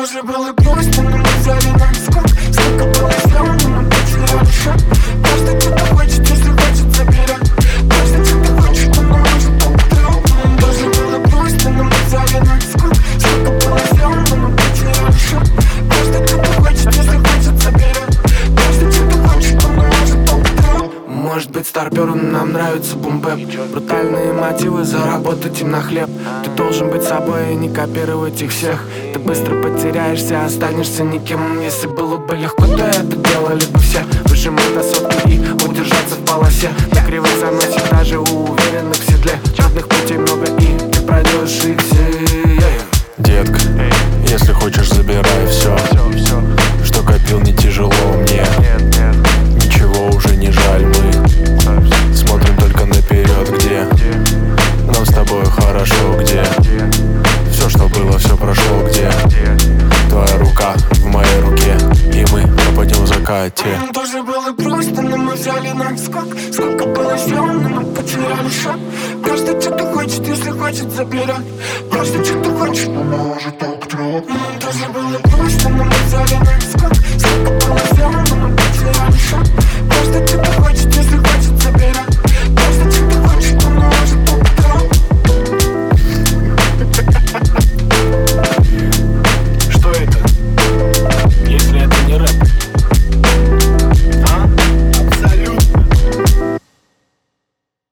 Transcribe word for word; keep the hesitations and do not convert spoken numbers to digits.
тоже было просто, но мы взяли наскок. Сколько было сделано, мы потеряли счет. Каждый что-то хочет, если хочет, заберет. Каждый что-то хочет, но может попадет. Тоже было просто, но мы взяли наскок. Сколько было сделано, мы потеряли счет. Каждый что-то хочет, если хочет, заберет. Каждый что-то хочет, но может попадет. Может быть, старперам нам нравится бум-бэп. Брутальные мотивы, заработать им на хлеб. Ты должен быть собой и не копировать их всех. Ты быстро потеряешься, останешься никем. Если было бы легко, то это делали бы все. Выжимать до сотки и удержаться в полосе. На кривой заносит даже у уверенных в седле. Черных путей много и ты пройдешь их все. Детка, если хочешь, забирай все, что копил, не тяжело мне. Ничего уже не жаль, мы смотрим только наперед, где нам с тобой хорошо, где все, что было, все прошло, где твоя рука в моей руке, и мы пропадем в закате. Тоже было просто, но мы взяли наскок. Сколько было сделано, мы потеряли счет. Каждый что-то хочет, если хочет, заберет. Каждый что-то хочет, но может так трет. Тоже было просто, но мы взяли наскок. Сколько было сделано.